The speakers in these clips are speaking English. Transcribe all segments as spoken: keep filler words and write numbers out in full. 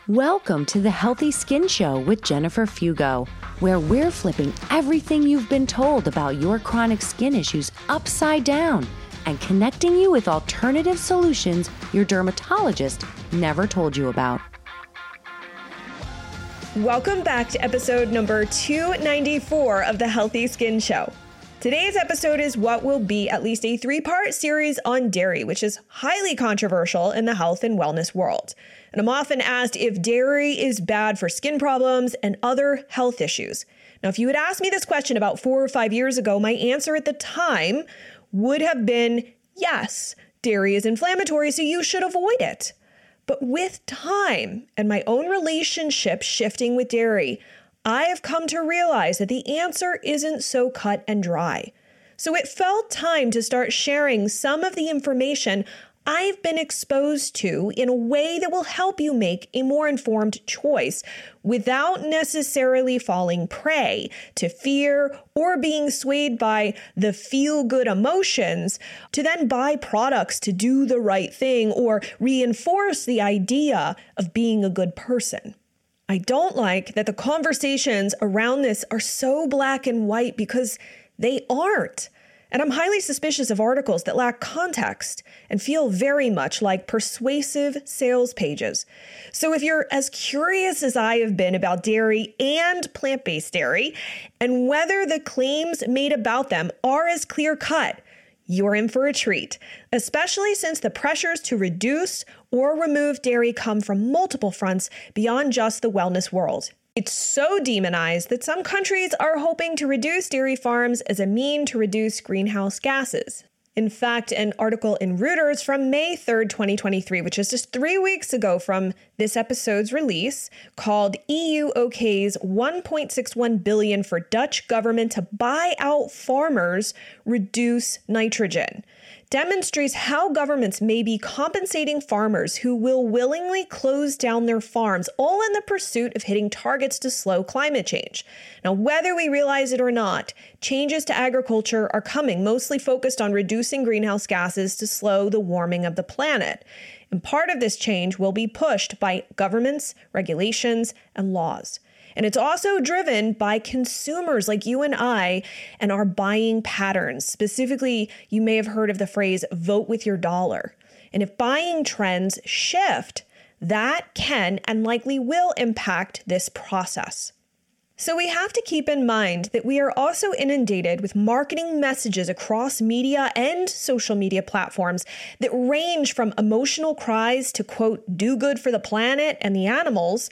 Welcome to the Healthy Skin Show with Jennifer Fugo, where we're flipping everything you've been told about your chronic skin issues upside down and connecting you with alternative solutions your dermatologist never told you about. Welcome back to episode number two ninety-four of the Healthy Skin Show. Today's episode is what will be at least a three-part series on dairy, which is highly controversial in the health and wellness world. And I'm often asked if dairy is bad for skin problems and other health issues. Now, if you had asked me this question about four or five years ago, my answer at the time would have been yes, dairy is inflammatory, so you should avoid it. But with time and my own relationship shifting with dairy, I have come to realize that the answer isn't so cut and dry. So it felt time to start sharing some of the information I've been exposed to in a way that will help you make a more informed choice without necessarily falling prey to fear or being swayed by the feel-good emotions to then buy products to do the right thing or reinforce the idea of being a good person. I don't like that the conversations around this are so black and white because they aren't. And I'm highly suspicious of articles that lack context and feel very much like persuasive sales pages. So if you're as curious as I have been about dairy and plant-based dairy, and whether the claims made about them are as clear-cut, you're in for a treat, especially since the pressures to reduce or remove dairy come from multiple fronts beyond just the wellness world. It's so demonized that some countries are hoping to reduce dairy farms as a mean to reduce greenhouse gases. In fact, an article in Reuters from May third, twenty twenty-three, which is just three weeks ago from this episode's release, called E U OKs one point six one billion dollars for Dutch government to buy out farmers, reduce nitrogen, demonstrates how governments may be compensating farmers who will willingly close down their farms, all in the pursuit of hitting targets to slow climate change. Now, whether we realize it or not, changes to agriculture are coming, mostly focused on reducing greenhouse gases to slow the warming of the planet. And part of this change will be pushed by governments, regulations, and laws. And it's also driven by consumers like you and I and our buying patterns. Specifically, you may have heard of the phrase, vote with your dollar. And if buying trends shift, that can and likely will impact this process. So we have to keep in mind that we are also inundated with marketing messages across media and social media platforms that range from emotional cries to, quote, do good for the planet and the animals,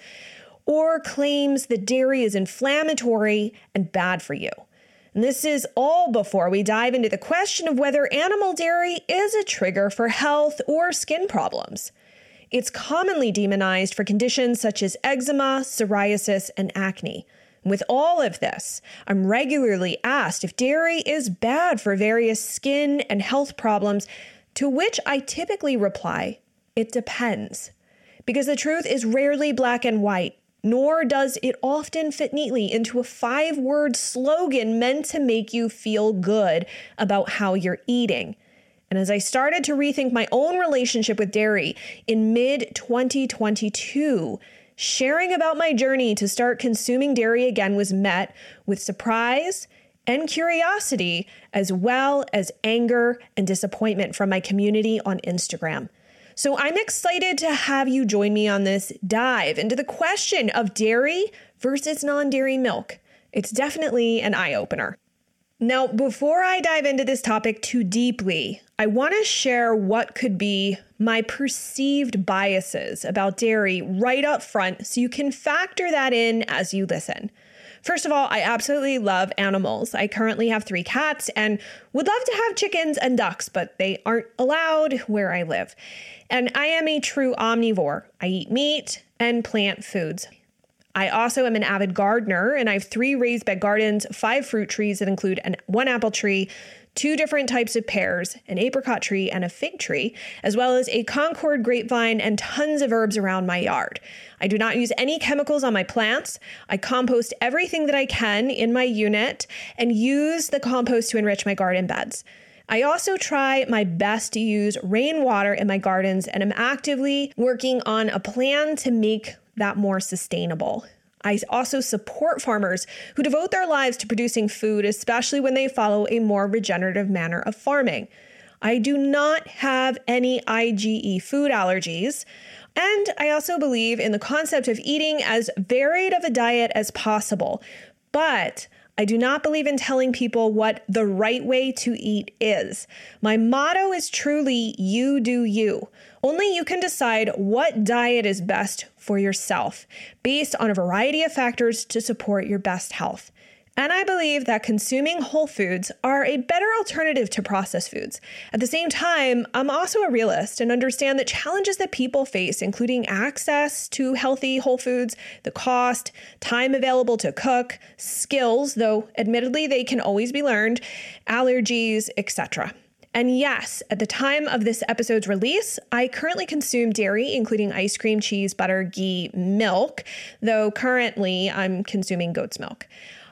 or claims that dairy is inflammatory and bad for you. And this is all before we dive into the question of whether animal dairy is a trigger for health or skin problems. It's commonly demonized for conditions such as eczema, psoriasis, and acne. With all of this, I'm regularly asked if dairy is bad for various skin and health problems, to which I typically reply, it depends. Because the truth is rarely black and white, nor does it often fit neatly into a five-word slogan meant to make you feel good about how you're eating. And as I started to rethink my own relationship with dairy in mid twenty twenty-two, sharing about my journey to start consuming dairy again was met with surprise and curiosity, as well as anger and disappointment from my community on Instagram. So I'm excited to have you join me on this dive into the question of dairy versus non-dairy milk. It's definitely an eye-opener. Now, before I dive into this topic too deeply, I want to share what could be my perceived biases about dairy right up front so you can factor that in as you listen. First of all, I absolutely love animals. I currently have three cats and would love to have chickens and ducks, but they aren't allowed where I live. And I am a true omnivore. I eat meat and plant foods. I also am an avid gardener, and I have three raised bed gardens, five fruit trees that include an, one apple tree, two different types of pears, an apricot tree and a fig tree, as well as a Concord grapevine and tons of herbs around my yard. I do not use any chemicals on my plants. I compost everything that I can in my unit and use the compost to enrich my garden beds. I also try my best to use rainwater in my gardens, and I'm actively working on a plan to make that more sustainable. I also support farmers who devote their lives to producing food, especially when they follow a more regenerative manner of farming. I do not have any I G E food allergies. And I also believe in the concept of eating as varied of a diet as possible. But I do not believe in telling people what the right way to eat is. My motto is truly, you do you. Only you can decide what diet is best for yourself, based on a variety of factors to support your best health. And I believe that consuming whole foods are a better alternative to processed foods. At the same time, I'm also a realist and understand the challenges that people face, including access to healthy whole foods, the cost, time available to cook, skills, though admittedly they can always be learned, allergies, et cetera. And yes, at the time of this episode's release, I currently consume dairy, including ice cream, cheese, butter, ghee, milk, though currently I'm consuming goat's milk.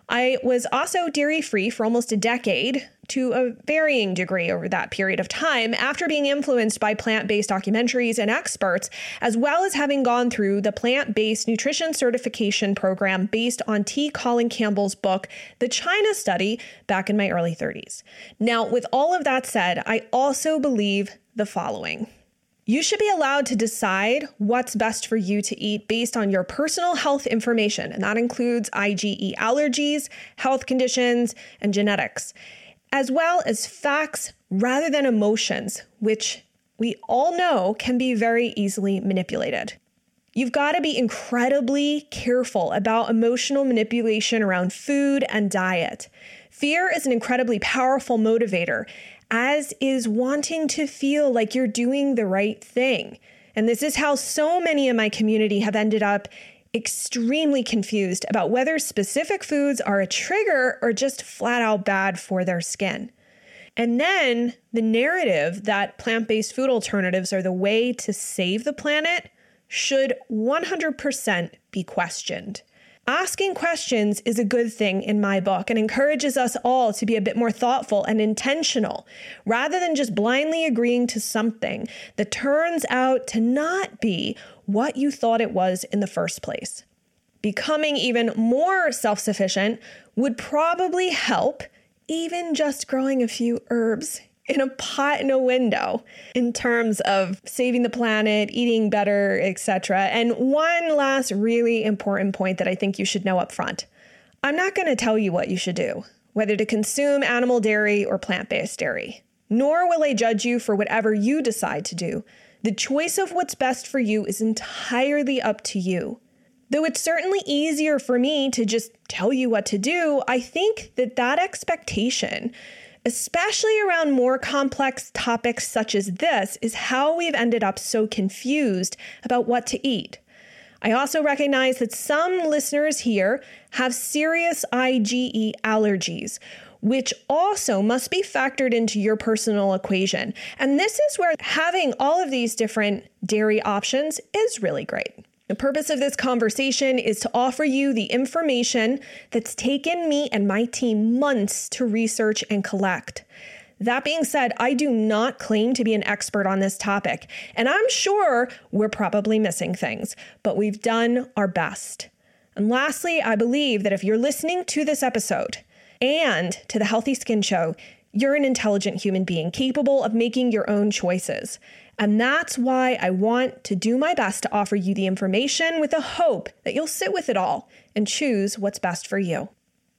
I was also dairy-free for almost a decade, to a varying degree over that period of time, after being influenced by plant-based documentaries and experts, as well as having gone through the plant-based nutrition certification program based on T. Colin Campbell's book, The China Study, back in my early thirties. Now, with all of that said, I also believe the following. You should be allowed to decide what's best for you to eat based on your personal health information, and that includes I G E allergies, health conditions, and genetics, as well as facts rather than emotions, which we all know can be very easily manipulated. You've got to be incredibly careful about emotional manipulation around food and diet. Fear is an incredibly powerful motivator, as is wanting to feel like you're doing the right thing. And this is how so many in my community have ended up extremely confused about whether specific foods are a trigger or just flat out bad for their skin. And then the narrative that plant-based food alternatives are the way to save the planet should one hundred percent be questioned. Asking questions is a good thing in my book and encourages us all to be a bit more thoughtful and intentional, rather than just blindly agreeing to something that turns out to not be what you thought it was in the first place. Becoming even more self-sufficient would probably help, even just growing a few herbs in a pot in a window, in terms of saving the planet, eating better, et cetera. And one last really important point that I think you should know up front. I'm not going to tell you what you should do, whether to consume animal dairy or plant-based dairy, nor will I judge you for whatever you decide to do. The choice of what's best for you is entirely up to you. Though it's certainly easier for me to just tell you what to do, I think that that expectation, especially around more complex topics such as this, is how we've ended up so confused about what to eat. I also recognize that some listeners here have serious I G E allergies, which also must be factored into your personal equation. And this is where having all of these different dairy options is really great. The purpose of this conversation is to offer you the information that's taken me and my team months to research and collect. That being said, I do not claim to be an expert on this topic, and I'm sure we're probably missing things, but we've done our best. And lastly, I believe that if you're listening to this episode and to the Healthy Skin Show, you're an intelligent human being capable of making your own choices. And that's why I want to do my best to offer you the information with the hope that you'll sit with it all and choose what's best for you.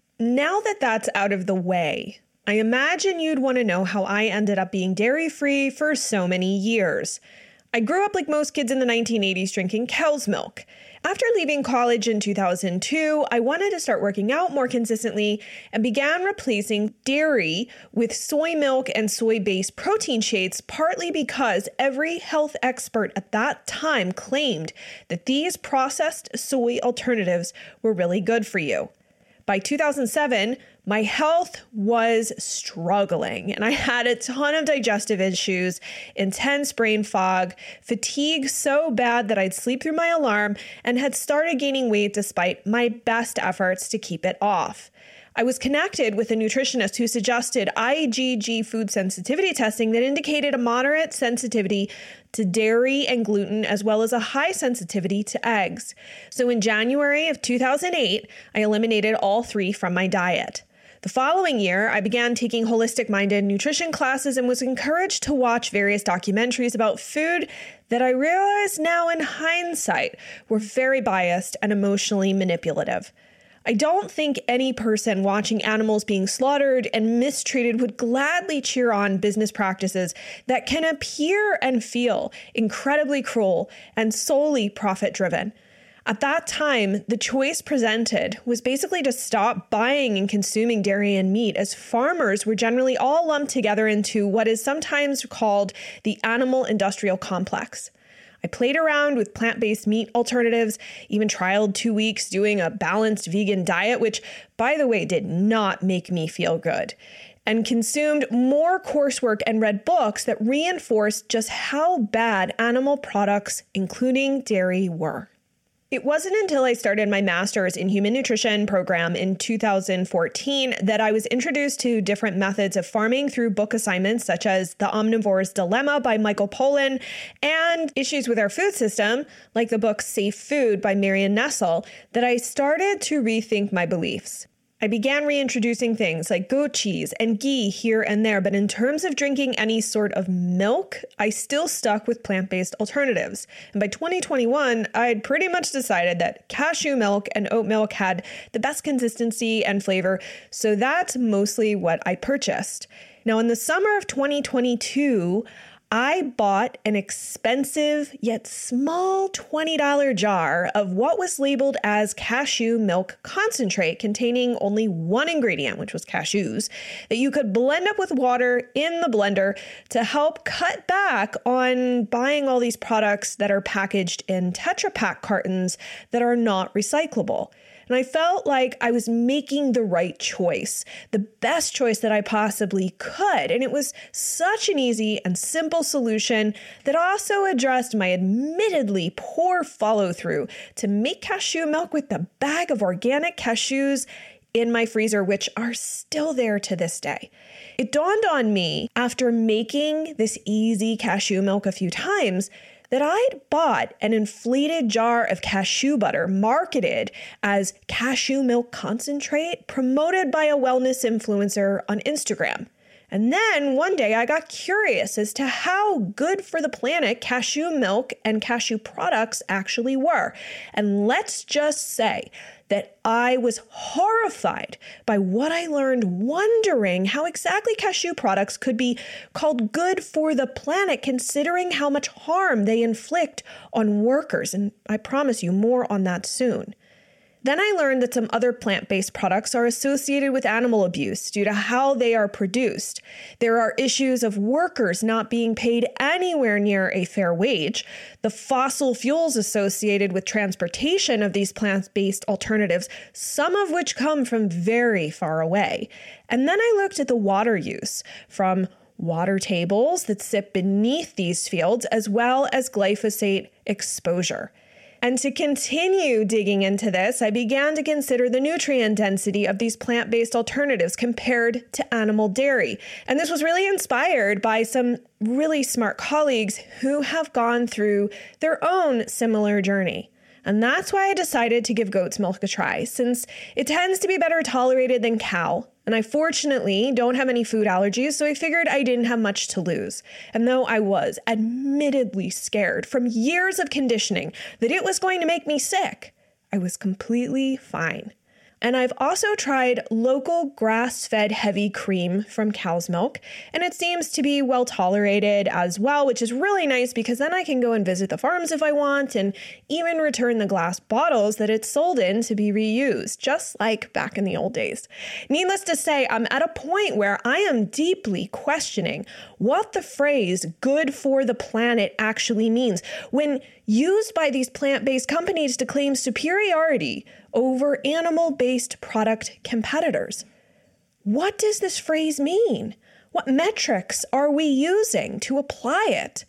Now that that's out of the way, I imagine you'd want to know how I ended up being dairy-free for so many years. I grew up like most kids in the nineteen eighties drinking cow's milk. After leaving college in two thousand two, I wanted to start working out more consistently and began replacing dairy with soy milk and soy-based protein shakes, partly because every health expert at that time claimed that these processed soy alternatives were really good for you. By two thousand seven, my health was struggling, and I had a ton of digestive issues, intense brain fog, fatigue so bad that I'd sleep through my alarm, and had started gaining weight despite my best efforts to keep it off. I was connected with a nutritionist who suggested I G G food sensitivity testing that indicated a moderate sensitivity to dairy and gluten, as well as a high sensitivity to eggs. So in January of two thousand eight, I eliminated all three from my diet. The following year, I began taking holistic-minded nutrition classes and was encouraged to watch various documentaries about food that I realize now in hindsight were very biased and emotionally manipulative. I don't think any person watching animals being slaughtered and mistreated would gladly cheer on business practices that can appear and feel incredibly cruel and solely profit-driven. At that time, the choice presented was basically to stop buying and consuming dairy and meat, as farmers were generally all lumped together into what is sometimes called the animal industrial complex. I played around with plant-based meat alternatives, even trialed two weeks doing a balanced vegan diet, which, by the way, did not make me feel good, and consumed more coursework and read books that reinforced just how bad animal products, including dairy, were. It wasn't until I started my master's in human nutrition program in two thousand fourteen that I was introduced to different methods of farming through book assignments such as The Omnivore's Dilemma by Michael Pollan and Issues with Our Food System, like the book Safe Food by Marion Nestle, that I started to rethink my beliefs. I began reintroducing things like goat cheese and ghee here and there, but in terms of drinking any sort of milk, I still stuck with plant-based alternatives. And by twenty twenty-one, I had pretty much decided that cashew milk and oat milk had the best consistency and flavor, so that's mostly what I purchased. Now, in the summer of twenty twenty-two, I bought an expensive yet small twenty dollars jar of what was labeled as cashew milk concentrate, containing only one ingredient, which was cashews, that you could blend up with water in the blender to help cut back on buying all these products that are packaged in Tetra Pak cartons that are not recyclable. And I felt like I was making the right choice, the best choice that I possibly could. And it was such an easy and simple solution that also addressed my admittedly poor follow-through to make cashew milk with the bag of organic cashews in my freezer, which are still there to this day. It dawned on me after making this easy cashew milk a few times that I'd bought an inflated jar of cashew butter marketed as cashew milk concentrate, promoted by a wellness influencer on Instagram. And then one day I got curious as to how good for the planet cashew milk and cashew products actually were. And let's just say that I was horrified by what I learned, wondering how exactly cashew products could be called good for the planet, considering how much harm they inflict on workers. And I promise you more on that soon. Then I learned that some other plant-based products are associated with animal abuse due to how they are produced. There are issues of workers not being paid anywhere near a fair wage, the fossil fuels associated with transportation of these plant-based alternatives, some of which come from very far away. And then I looked at the water use, from water tables that sit beneath these fields, as well as glyphosate exposure. And to continue digging into this, I began to consider the nutrient density of these plant-based alternatives compared to animal dairy. And this was really inspired by some really smart colleagues who have gone through their own similar journey. And that's why I decided to give goat's milk a try, since it tends to be better tolerated than cow. And I fortunately don't have any food allergies, so I figured I didn't have much to lose. And though I was admittedly scared from years of conditioning that it was going to make me sick, I was completely fine. And I've also tried local grass-fed heavy cream from cow's milk, and it seems to be well tolerated as well, which is really nice because then I can go and visit the farms if I want and even return the glass bottles that it's sold in to be reused, just like back in the old days. Needless to say, I'm at a point where I am deeply questioning what the phrase good for the planet actually means when used by these plant-based companies to claim superiority over animal-based product competitors. What does this phrase mean? What metrics are we using to apply it?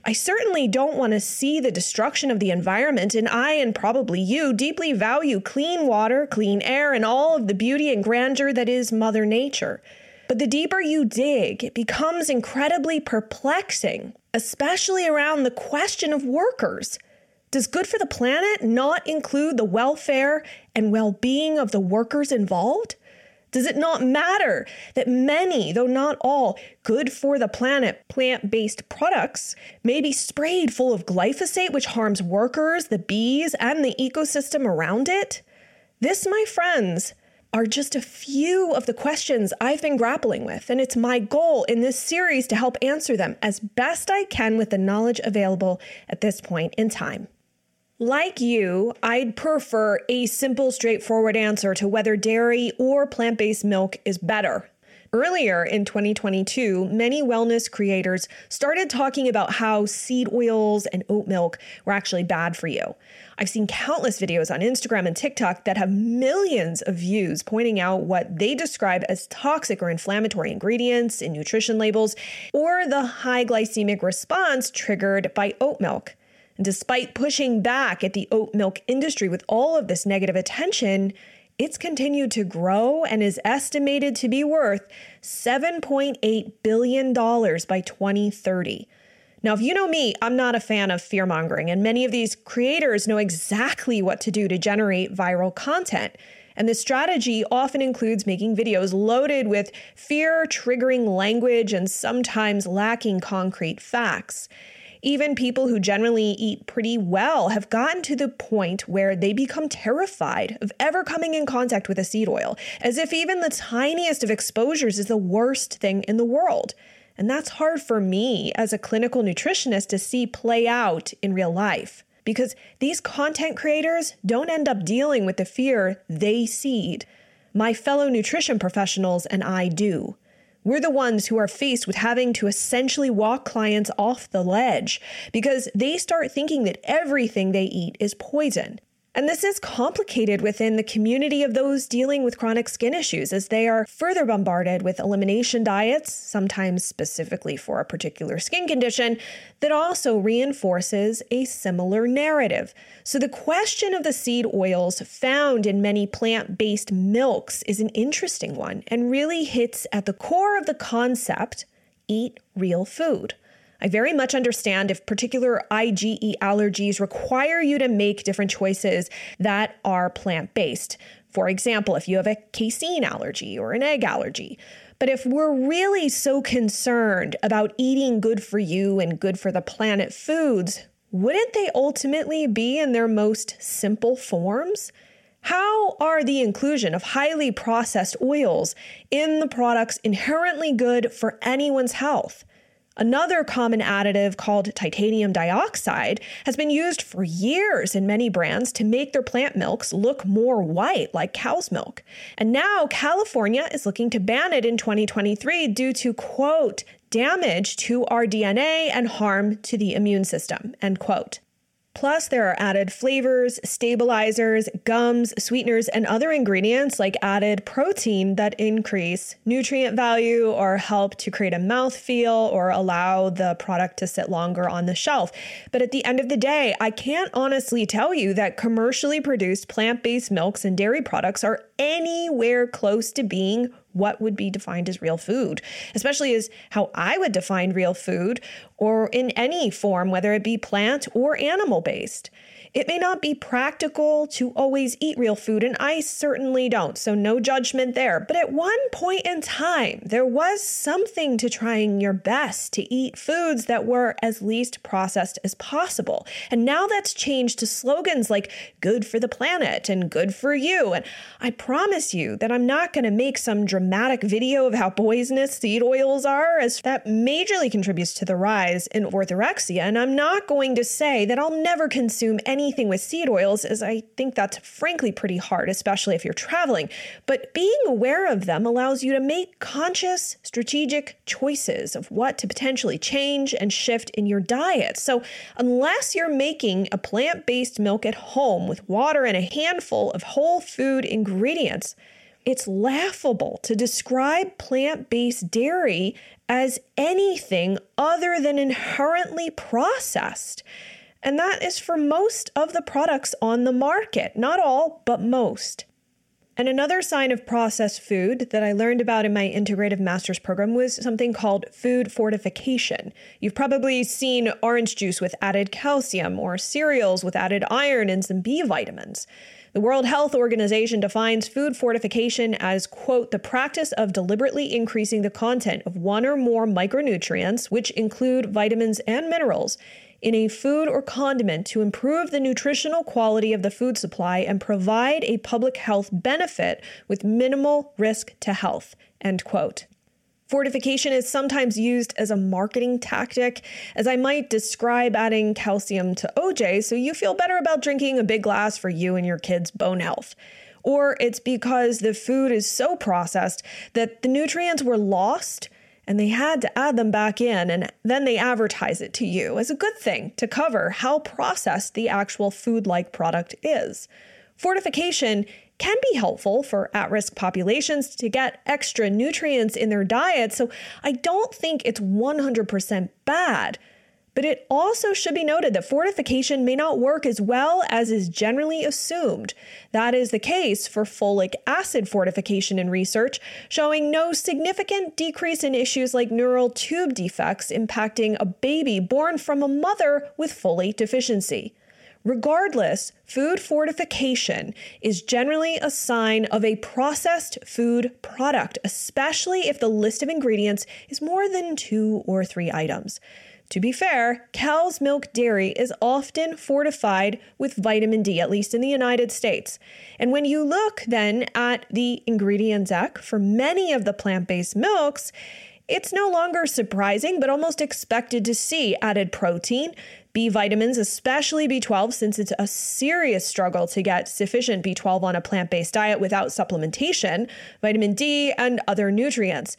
I certainly don't want to see the destruction of the environment, and I, and probably you, deeply value clean water, clean air, and all of the beauty and grandeur that is Mother Nature. But the deeper you dig, it becomes incredibly perplexing, especially around the question of workers. Does good for the planet not include the welfare and well-being of the workers involved? Does it not matter that many, though not all, good for the planet plant-based products may be sprayed full of glyphosate, which harms workers, the bees, and the ecosystem around it? This, my friends, are just a few of the questions I've been grappling with, and it's my goal in this series to help answer them as best I can with the knowledge available at this point in time. Like you, I'd prefer a simple, straightforward answer to whether dairy or plant-based milk is better. Earlier in twenty twenty-two, many wellness creators started talking about how seed oils and oat milk were actually bad for you. I've seen countless videos on Instagram and TikTok that have millions of views pointing out what they describe as toxic or inflammatory ingredients in nutrition labels, or the high glycemic response triggered by oat milk. And despite pushing back at the oat milk industry with all of this negative attention, it's continued to grow and is estimated to be worth seven point eight billion dollars by twenty thirty. Now, if you know me, I'm not a fan of fear-mongering, and many of these creators know exactly what to do to generate viral content. And this strategy often includes making videos loaded with fear-triggering language and sometimes lacking concrete facts. Even people who generally eat pretty well have gotten to the point where they become terrified of ever coming in contact with a seed oil, as if even the tiniest of exposures is the worst thing in the world. And that's hard for me as a clinical nutritionist to see play out in real life, because these content creators don't end up dealing with the fear they seed. My fellow nutrition professionals and I do. We're the ones who are faced with having to essentially walk clients off the ledge because they start thinking that everything they eat is poison. And this is complicated within the community of those dealing with chronic skin issues, as they are further bombarded with elimination diets, sometimes specifically for a particular skin condition, that also reinforces a similar narrative. So the question of the seed oils found in many plant-based milks is an interesting one and really hits at the core of the concept: eat real food. I very much understand if particular IgE allergies require you to make different choices that are plant-based. For example, if you have a casein allergy or an egg allergy. But if we're really so concerned about eating good for you and good for the planet foods, wouldn't they ultimately be in their most simple forms? How are the inclusion of highly processed oils in the products inherently good for anyone's health? Another common additive called titanium dioxide has been used for years in many brands to make their plant milks look more white, like cow's milk. And now California is looking to ban it in twenty twenty-three due to, quote, damage to our D N A and harm to the immune system, end quote. Plus, there are added flavors, stabilizers, gums, sweeteners, and other ingredients like added protein that increase nutrient value or help to create a mouthfeel or allow the product to sit longer on the shelf. But at the end of the day, I can't honestly tell you that commercially produced plant-based milks and dairy products are anywhere close to being what would be defined as real food, especially as how I would define real food, or in any form, whether it be plant or animal-based. It may not be practical to always eat real food, and I certainly don't, so no judgment there. But at one point in time, there was something to trying your best to eat foods that were as least processed as possible. And now that's changed to slogans like good for the planet and good for you. And I promise you that I'm not going to make some dramatic video of how poisonous seed oils are, as that majorly contributes to the rise in orthorexia. And I'm not going to say that I'll never consume any anything with seed oils, as I think that's frankly pretty hard, especially if you're traveling. But being aware of them allows you to make conscious, strategic choices of what to potentially change and shift in your diet. So unless you're making a plant-based milk at home with water and a handful of whole food ingredients, it's laughable to describe plant-based dairy as anything other than inherently processed. And that is for most of the products on the market. Not all, but most. And another sign of processed food that I learned about in my integrative master's program was something called food fortification. You've probably seen orange juice with added calcium or cereals with added iron and some B vitamins. The World Health Organization defines food fortification as, quote, the practice of deliberately increasing the content of one or more micronutrients, which include vitamins and minerals, in a food or condiment to improve the nutritional quality of the food supply and provide a public health benefit with minimal risk to health, end quote. Fortification is sometimes used as a marketing tactic, as I might describe adding calcium to O J so you feel better about drinking a big glass for you and your kids' bone health. Or it's because the food is so processed that the nutrients were lost and they had to add them back in, and then they advertise it to you as a good thing to cover how processed the actual food-like product is. Fortification can be helpful for at-risk populations to get extra nutrients in their diet, so I don't think it's one hundred percent bad. But it also should be noted that fortification may not work as well as is generally assumed. That is the case for folic acid fortification in research, showing no significant decrease in issues like neural tube defects impacting a baby born from a mother with folate deficiency. Regardless, food fortification is generally a sign of a processed food product, especially if the list of ingredients is more than two or three items. To be fair, cow's milk dairy is often fortified with vitamin D, at least in the United States. And when you look then at the ingredient deck for many of the plant-based milks, it's no longer surprising, but almost expected to see added protein, B vitamins, especially B twelve, since it's a serious struggle to get sufficient B twelve on a plant-based diet without supplementation, vitamin D, and other nutrients.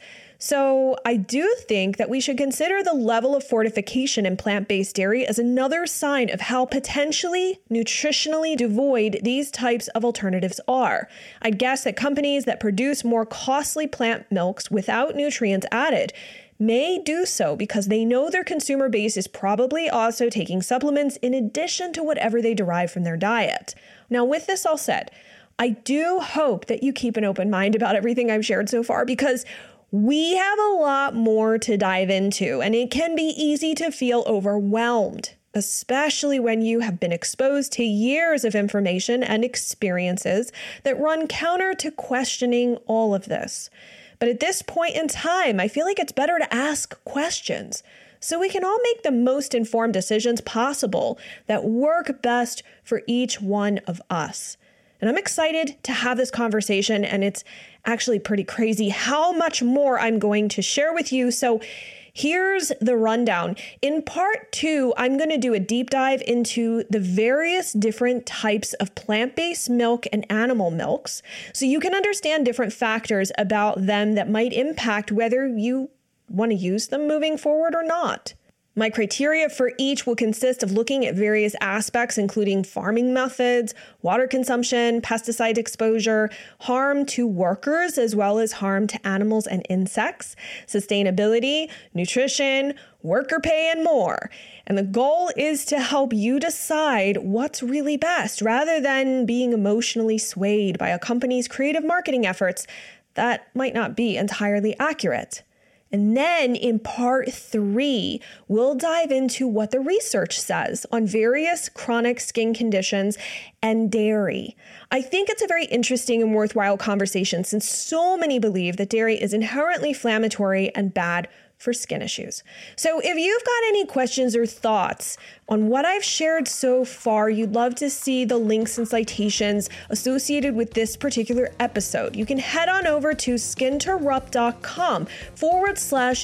So I do think that we should consider the level of fortification in plant-based dairy as another sign of how potentially nutritionally devoid these types of alternatives are. I'd guess that companies that produce more costly plant milks without nutrients added may do so because they know their consumer base is probably also taking supplements in addition to whatever they derive from their diet. Now, with this all said, I do hope that you keep an open mind about everything I've shared so far, because we have a lot more to dive into, and it can be easy to feel overwhelmed, especially when you have been exposed to years of information and experiences that run counter to questioning all of this. But at this point in time, I feel like it's better to ask questions so we can all make the most informed decisions possible that work best for each one of us. And I'm excited to have this conversation, and it's actually pretty crazy how much more I'm going to share with you. So here's the rundown. In part two, I'm going to do a deep dive into the various different types of plant-based milk and animal milks, so you can understand different factors about them that might impact whether you want to use them moving forward or not. My criteria for each will consist of looking at various aspects, including farming methods, water consumption, pesticide exposure, harm to workers, as well as harm to animals and insects, sustainability, nutrition, worker pay, and more. And the goal is to help you decide what's really best, rather than being emotionally swayed by a company's creative marketing efforts that might not be entirely accurate. And then in part three, we'll dive into what the research says on various chronic skin conditions and dairy. I think it's a very interesting and worthwhile conversation, since so many believe that dairy is inherently inflammatory and bad for skin issues. So if you've got any questions or thoughts on what I've shared so far, you'd love to see the links and citations associated with this particular episode, you can head on over to skinterrupt.com forward slash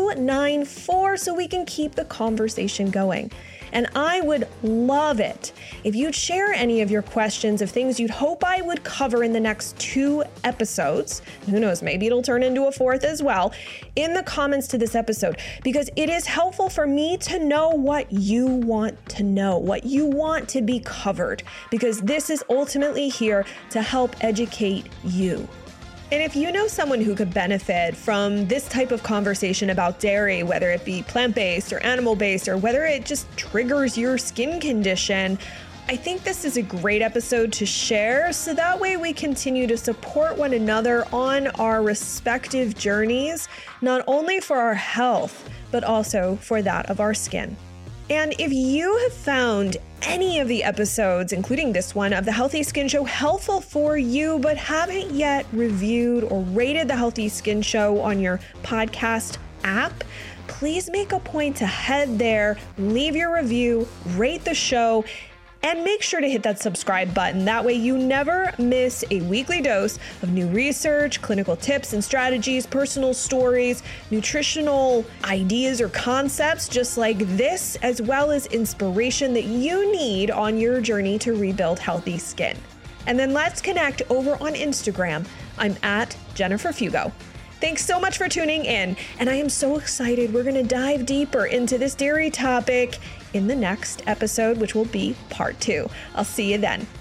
294 so we can keep the conversation going. And I would love it if you'd share any of your questions of things you'd hope I would cover in the next two episodes. Who knows, maybe it'll turn into a fourth as well, in the comments to this episode, because it is helpful for me to know what you want to know, what you want to be covered, because this is ultimately here to help educate you. And if you know someone who could benefit from this type of conversation about dairy, whether it be plant-based or animal-based, or whether it just triggers your skin condition, I think this is a great episode to share, so that way we continue to support one another on our respective journeys, not only for our health, but also for that of our skin. And if you have found any of the episodes, including this one, of the Healthy Skin Show helpful for you, but haven't yet reviewed or rated the Healthy Skin Show on your podcast app, please make a point to head there, leave your review, rate the show, and make sure to hit that subscribe button. That way you never miss a weekly dose of new research, clinical tips and strategies, personal stories, nutritional ideas or concepts just like this, as well as inspiration that you need on your journey to rebuild healthy skin. And then let's connect over on Instagram. I'm at Jennifer Fugo. Thanks so much for tuning in, and I am so excited. We're going to dive deeper into this dairy topic in the next episode, which will be part two. I'll see you then.